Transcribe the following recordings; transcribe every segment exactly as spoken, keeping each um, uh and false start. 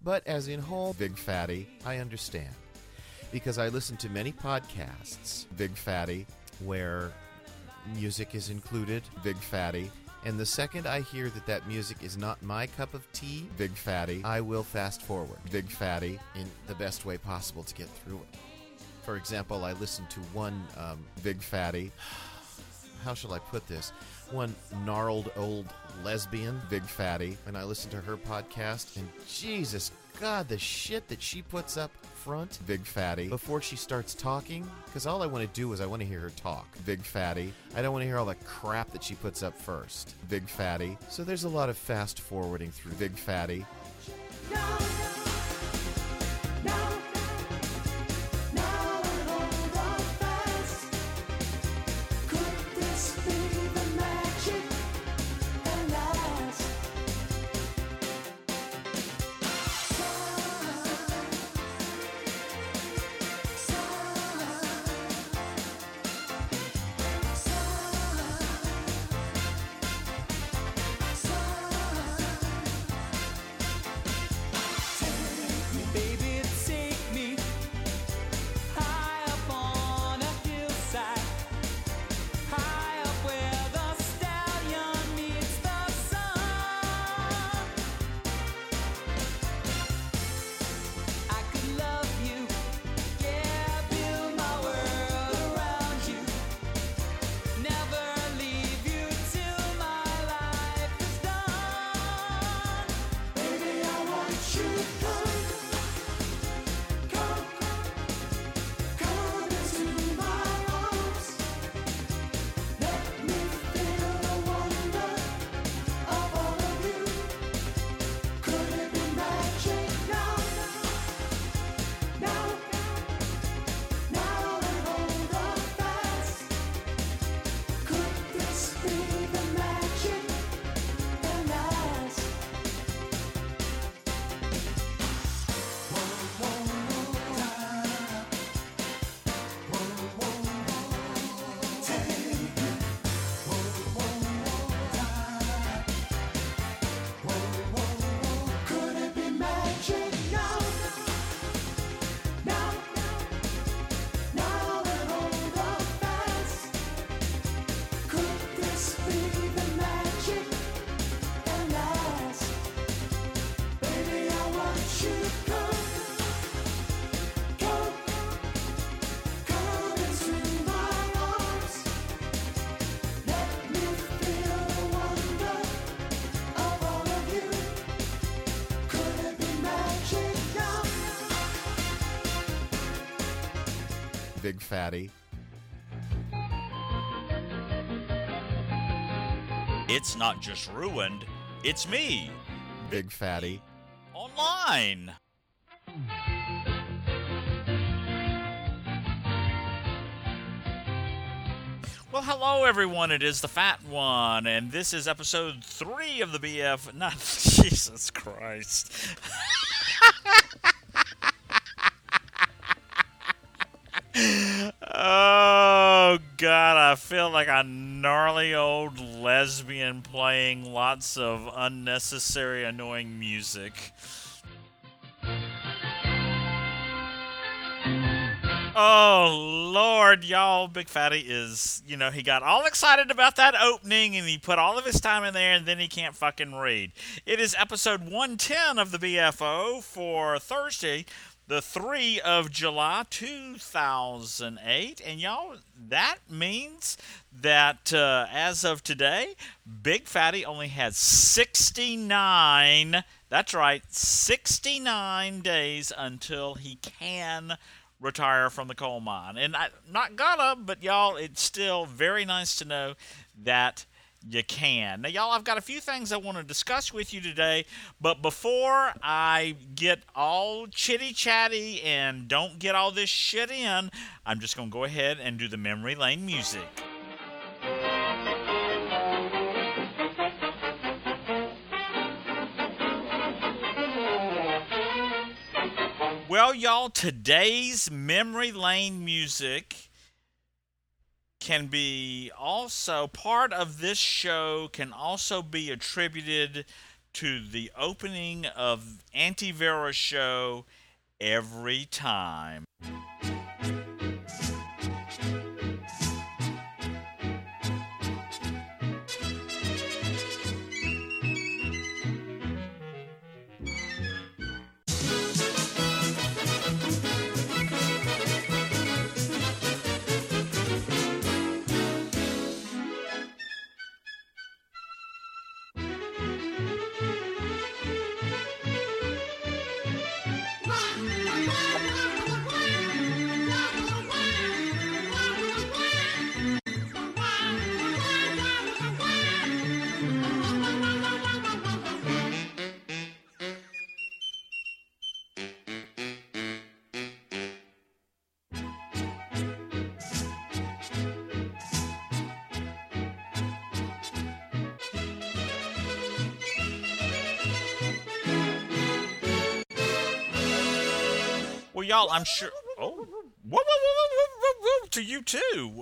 But as in whole, Big Fatty, I understand. Because I listen to many podcasts, Big Fatty, where music is included, Big Fatty. And the second I hear that that music is not my cup of tea, Big Fatty, I will fast forward, Big Fatty, in the best way possible to get through it. For example, I listened to one um, Big Fatty, how shall I put this? One gnarled old lesbian, Big Fatty, and I listened to her podcast, and Jesus God, the shit that she puts up front, Big Fatty, before she starts talking, because all I want to do is I want to hear her talk, Big Fatty. I don't want to hear all the crap that she puts up first, Big Fatty. So there's a lot of fast forwarding through Big Fatty. No. Big Fatty. It's not just ruined, it's me, Big Fatty. Online. Well, hello everyone, it is the Fat One, and this is episode three of the B F, not, Jesus Christ. Oh, God, I feel like a gnarly old lesbian playing lots of unnecessary, annoying music. Oh, Lord, y'all, Big Fatty is, you know, he got all excited about that opening, and he put all of his time in there, and then he can't fucking read. It is episode one ten of the B F O for Thursday, the third of July, two thousand eight, and y'all, that means that uh, as of today, Big Fatty only has sixty-nine, that's right, sixty-nine days until he can retire from the coal mine. And I'm not gonna, but y'all, it's still very nice to know that you can. Now, y'all, I've got a few things I want to discuss with you today, but before I get all chitty-chatty and don't get all this shit in, I'm just going to go ahead and do the memory lane music. Well, y'all, today's memory lane music can be also, part of this show can also be attributed to the opening of Auntie Vera's show every time. Well, y'all, I'm sure. Oh, whoa, whoa, whoa, whoa, whoa, whoa, to you too.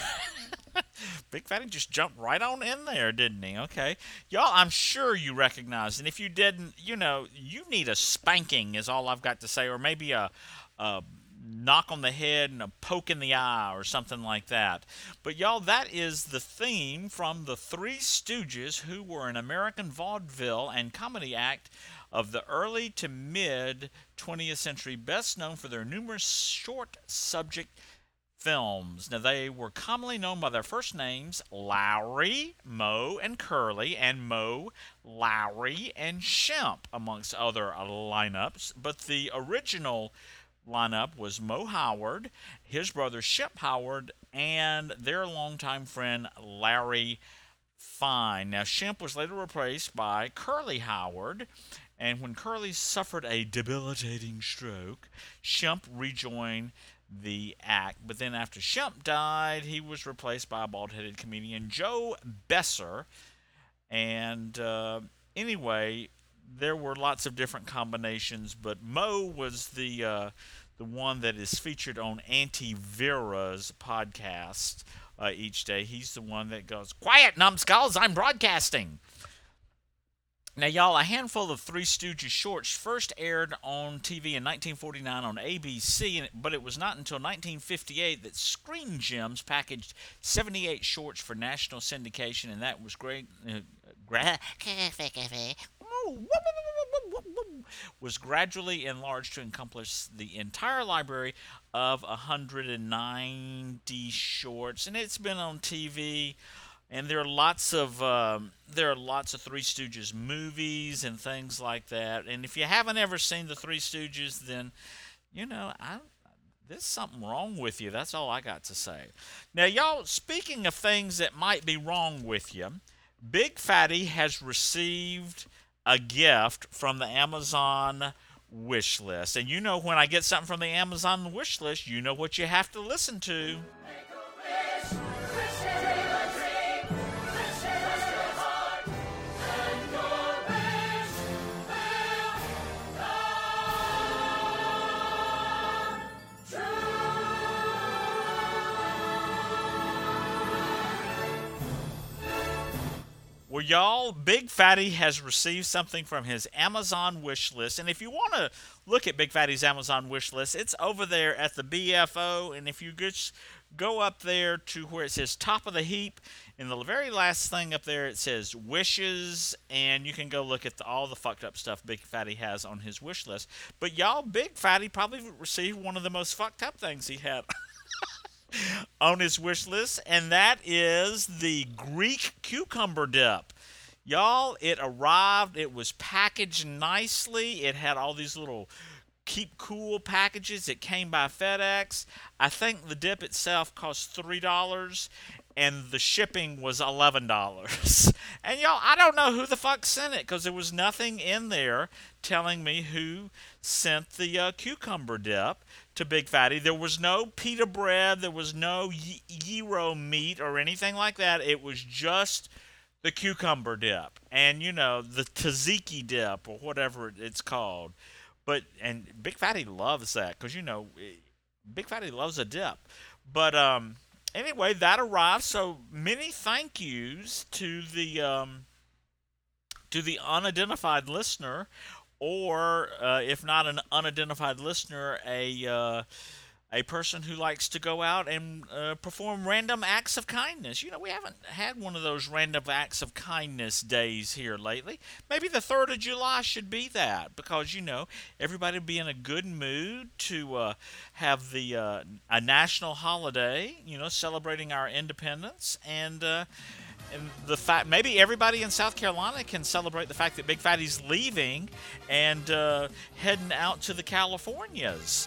Big Fatty just jumped right on in there, didn't he? Okay, y'all, I'm sure you recognize, and if you didn't, you know, you need a spanking, is all I've got to say, or maybe a, a knock on the head and a poke in the eye, or something like that. But y'all, that is the theme from the Three Stooges, who were an American vaudeville and comedy act of the early to mid twentieth century, best known for their numerous short subject films. Now, they were commonly known by their first names, Lowry, Moe, and Curly, and Moe, Lowry, and Shemp, amongst other lineups. But the original lineup was Moe Howard, his brother Shemp Howard, and their longtime friend Larry Fine. Now, Shemp was later replaced by Curly Howard, and when Curly suffered a debilitating stroke, Shemp rejoined the act. But then after Shemp died, he was replaced by a bald-headed comedian, Joe Besser. And uh, anyway, there were lots of different combinations, but Moe was the uh, the one that is featured on Auntie Vera's podcast uh, each day. He's the one that goes, "Quiet, numbskulls, I'm broadcasting." Now, y'all, a handful of Three Stooges shorts first aired on T V in nineteen forty-nine on A B C, but it was not until nineteen fifty-eight that Screen Gems packaged seventy-eight shorts for national syndication, and that was great. Uh, gra- was gradually enlarged to encompass the entire library of one hundred ninety shorts, and it's been on T V. And there are lots of um, there are lots of Three Stooges movies and things like that. And if you haven't ever seen the Three Stooges, then you know I, there's something wrong with you. That's all I got to say. Now, y'all, speaking of things that might be wrong with you, Big Fatty has received a gift from the Amazon wish list. And you know, when I get something from the Amazon wish list, you know what you have to listen to. Well, y'all, Big Fatty has received something from his Amazon wish list. And if you want to look at Big Fatty's Amazon wish list, it's over there at the B F O. And if you just go up there to where it says top of the heap, in the very last thing up there, it says wishes. And you can go look at the, all the fucked up stuff Big Fatty has on his wish list. But y'all, Big Fatty probably received one of the most fucked up things he had on his wish list, and that is the Greek cucumber dip. Y'all, it arrived, it was packaged nicely, it had all these little keep cool packages. It came by FedEx. I think the dip itself cost three dollars, and the shipping was eleven dollars. And y'all, I don't know who the fuck sent it, because there was nothing in there telling me who sent the uh, cucumber dip to Big Fatty. There was no pita bread, there was no y- gyro meat or anything like that. It was just the cucumber dip, and you know, the tzatziki dip or whatever it's called. But and Big Fatty loves that, because you know, Big Fatty loves a dip. But um, anyway, that arrived. So many thank yous to the um, to the unidentified listener, or uh, if not an unidentified listener, a uh, a person who likes to go out and uh, perform random acts of kindness. You know, we haven't had one of those random acts of kindness days here lately. Maybe the third of July should be that, because, you know, everybody would be in a good mood to uh, have the uh, a national holiday, you know, celebrating our independence. And uh, and the fact, maybe everybody in South Carolina can celebrate the fact that Big Fatty's leaving and uh, heading out to the Californias.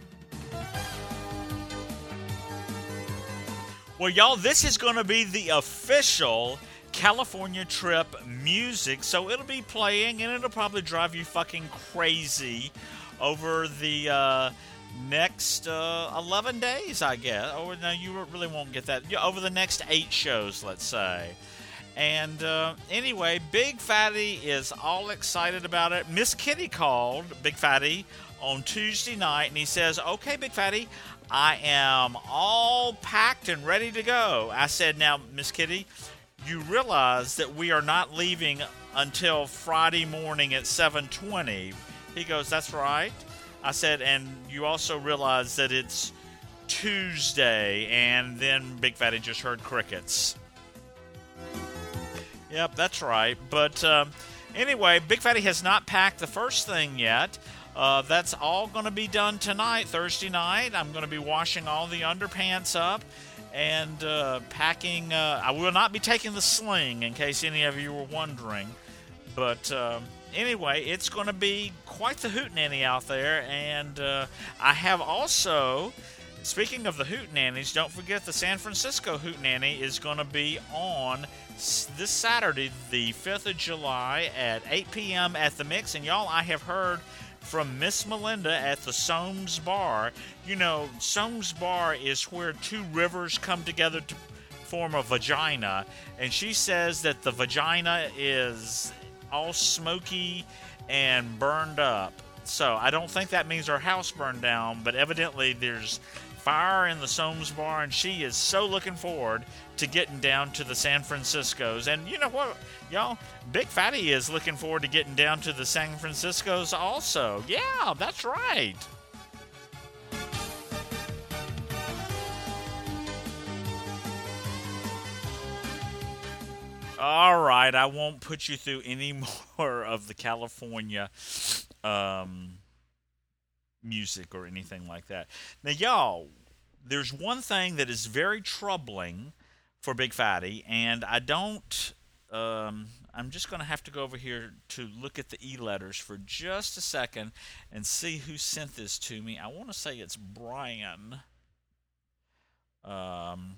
Well, y'all, this is going to be the official California trip music, so it'll be playing, and it'll probably drive you fucking crazy over the uh, next uh, eleven days, I guess. Oh, no, you really won't get that. Yeah, over the next eight shows, let's say. And uh, anyway, Big Fatty is all excited about it. Miss Kitty called Big Fatty on Tuesday night, and he says, "Okay, Big Fatty, I am all packed and ready to go." I said, "Now, Miss Kitty, you realize that we are not leaving until Friday morning at seven twenty. He goes, "That's right." I said, "And you also realize that it's Tuesday." And then Big Fatty just heard crickets. Yep, that's right. But um, anyway, Big Fatty has not packed the first thing yet. Uh, that's all going to be done tonight, Thursday night. I'm going to be washing all the underpants up and uh, packing. Uh, I will not be taking the sling, in case any of you were wondering. But uh, anyway, it's going to be quite the hootenanny out there. And uh, I have also, speaking of the hootenannies, don't forget the San Francisco hootenanny is going to be on this Saturday, the fifth of July at eight p.m. at the Mix. And y'all, I have heard from Miss Melinda at the Soames Bar. You know, Soames Bar is where two rivers come together to form a vagina, and she says that the vagina is all smoky and burned up. So I don't think that means her house burned down, but evidently there's fire in the Soames Bar, and she is so looking forward to getting down to the San Franciscos. And you know what, y'all? Big Fatty is looking forward to getting down to the San Franciscos also. Yeah, that's right. All right, I won't put you through any more of the California um, music or anything like that. Now, y'all, there's one thing that is very troubling for Big Fatty, and I don't, um, I'm just going to have to go over here to look at the e-letters for just a second and see who sent this to me. I want to say it's Brian. Um,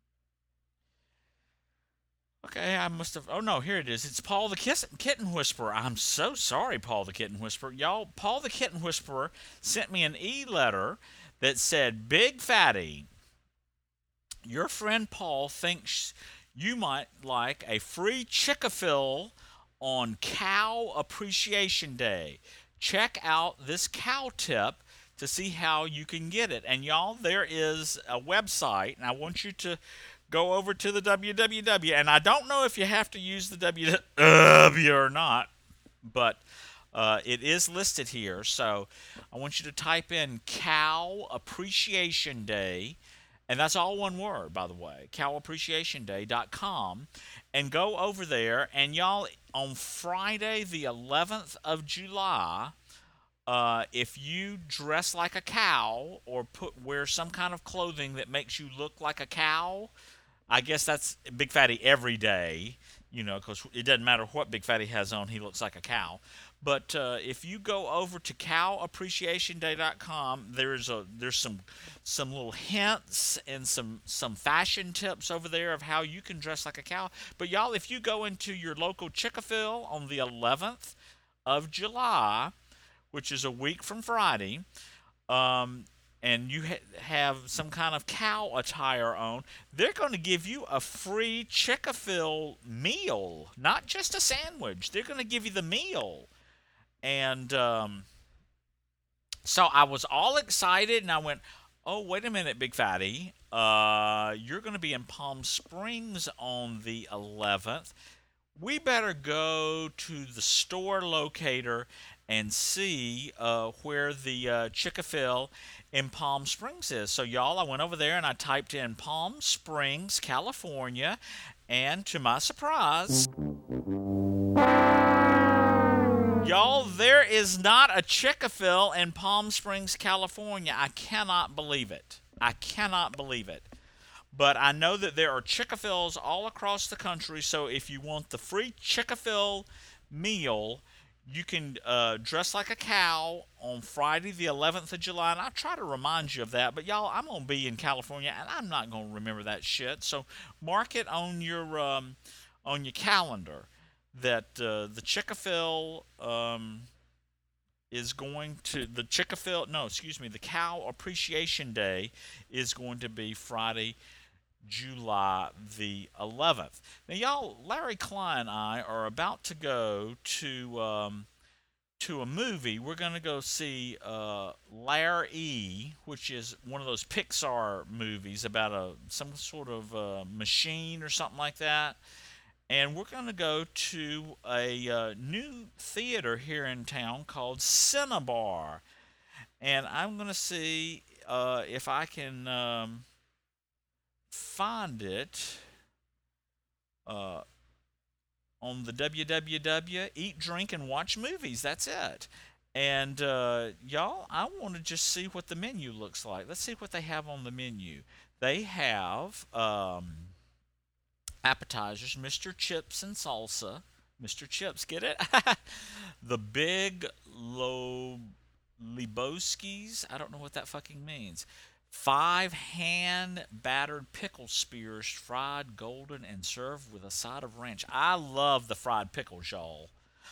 okay, I must have, oh no, here it is. It's Paul the Kiss, Kitten Whisperer. I'm so sorry, Paul the Kitten Whisperer. Y'all, Paul the Kitten Whisperer sent me an e-letter that said, "Big Fatty, your friend Paul thinks you might like a free Chick-fil on Cow Appreciation Day. Check out this cow tip to see how you can get it." And y'all, there is a website, and I want you to go over to the W W W. And I don't know if you have to use the W W or not, but uh, it is listed here. So I want you to type in Cow Appreciation Day. And that's all one word, by the way, cow appreciation day dot com. And go over there. And y'all, on Friday, the eleventh of July, uh, if you dress like a cow or put wear some kind of clothing that makes you look like a cow, I guess that's Big Fatty every day, you know, because it doesn't matter what Big Fatty has on, he looks like a cow. But uh, if you go over to cow appreciation day dot com, there's a there's some some little hints and some some fashion tips over there of how you can dress like a cow. But y'all, if you go into your local Chick-fil on the eleventh of July, which is a week from Friday, um, and you ha- have some kind of cow attire on, they're going to give you a free Chick-fil meal, not just a sandwich. They're going to give you the meal. And um, so I was all excited, and I went, "Oh, wait a minute, Big Fatty. Uh, you're going to be in Palm Springs on the eleventh. we better go to the store locator and see uh, where the uh, Chick-fil in Palm Springs is. So, y'all, I went over there and I typed in Palm Springs, California, and to my surprise, y'all, there is not a Chick-fil in Palm Springs, California. I cannot believe it. I cannot believe it. But I know that there are Chick-fils all across the country, so if you want the free Chick-fil meal, you can uh, dress like a cow on Friday the eleventh of July, and I'll try to remind you of that. But, y'all, I'm going to be in California, and I'm not going to remember that shit. So mark it on your um, on your calendar that uh, the Chick-fil um, is going to, the Chick-fil, no, excuse me, the Cow Appreciation Day is going to be Friday, July the eleventh. Now, y'all, Larry Klein and I are about to go to um, to a movie. We're going to go see uh, Lair-E, which is one of those Pixar movies about a some sort of uh, machine or something like that. And we're going to go to a uh, new theater here in town called Cinnabar. And I'm going to see uh, if I can um, find it uh, on the W W W, Eat, Drink, and Watch Movies. That's it. And, uh, y'all, I want to just see what the menu looks like. Let's see what they have on the menu. They have um, appetizers, Mister Chips and Salsa. Mister Chips, get it? The Big Lo- Lebowski's. I don't know what that fucking means. Five hand-battered pickle spears, fried golden and served with a side of ranch. I love the fried pickles, y'all.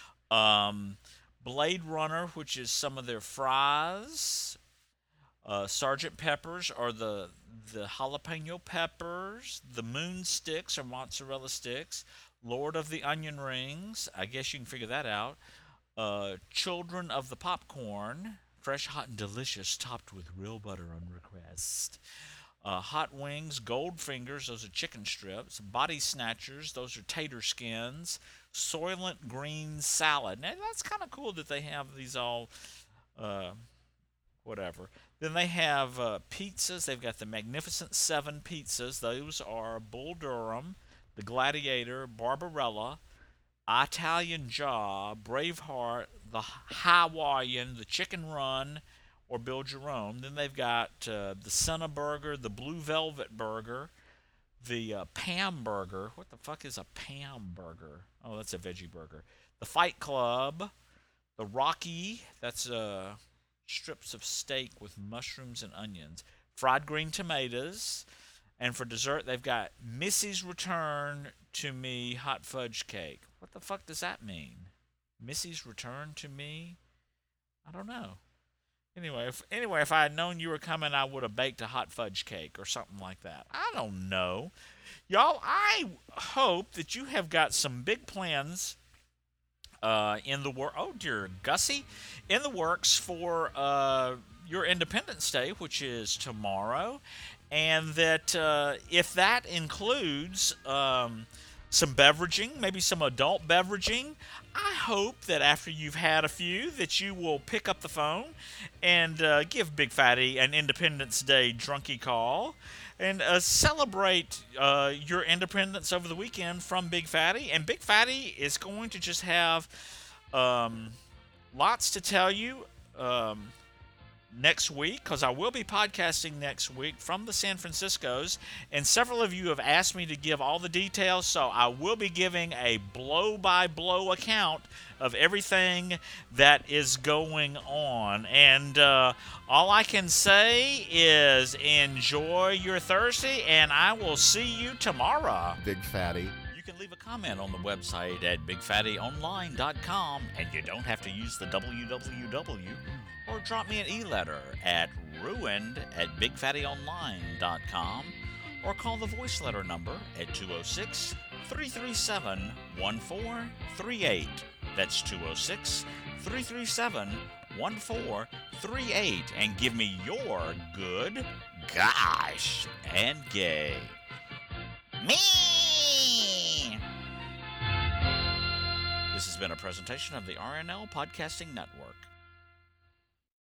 Um, Blade Runner, which is some of their fries. Uh, Sergeant Peppers are the the jalapeno peppers. The Moon Sticks are mozzarella sticks. Lord of the Onion Rings. I guess you can figure that out. Uh, Children of the Popcorn. Fresh, hot, and delicious, topped with real butter on request. Uh, hot Wings, Goldfingers, those are chicken strips. Body Snatchers, those are tater skins. Soylent Green Salad. Now, that's kind of cool that they have these all, uh, whatever. Then they have uh, pizzas. They've got the Magnificent Seven pizzas. Those are Bull Durham, the Gladiator, Barbarella, Italian Job, Braveheart, the Hawaiian, the Chicken Run, or Build Your Own. Then they've got uh, the Senna Burger, the Blue Velvet Burger, the uh, Pam Burger. What the fuck is a Pam Burger? Oh, that's a veggie burger. The Fight Club, the Rocky, that's uh, strips of steak with mushrooms and onions, fried green tomatoes, and for dessert they've got Missy's Return to Me hot fudge cake. What the fuck does that mean? Missy's Return to Me? I don't know. Anyway, if anyway, if I had known you were coming, I would have baked a hot fudge cake or something like that. I don't know. Y'all, I hope that you have got some big plans uh, in the work. Oh, dear Gussie. In the works for uh, your Independence Day, which is tomorrow. And that uh, if that includes um, some beveraging, maybe some adult beveraging, I hope that after you've had a few that you will pick up the phone and uh, give Big Fatty an Independence Day drunkie call and uh, celebrate uh, your independence over the weekend from Big Fatty. And Big Fatty is going to just have um, lots to tell you um, next week, because I will be podcasting next week from the San Franciscos, and several of you have asked me to give all the details, so I will be giving a blow-by-blow account of everything that is going on. And uh, all I can say is enjoy your Thursday, and I will see you tomorrow. Big Fatty. You can leave a comment on the website at big fatty online dot com, and you don't have to use the W W W. Or drop me an e-letter at ruined at big fatty online dot com, or call the voice letter number at two oh six, three three seven, one four three eight. That's two oh six, three three seven, one four three eight, and give me your good, gosh, and gay. Me! This has been a presentation of the R N L Podcasting Network.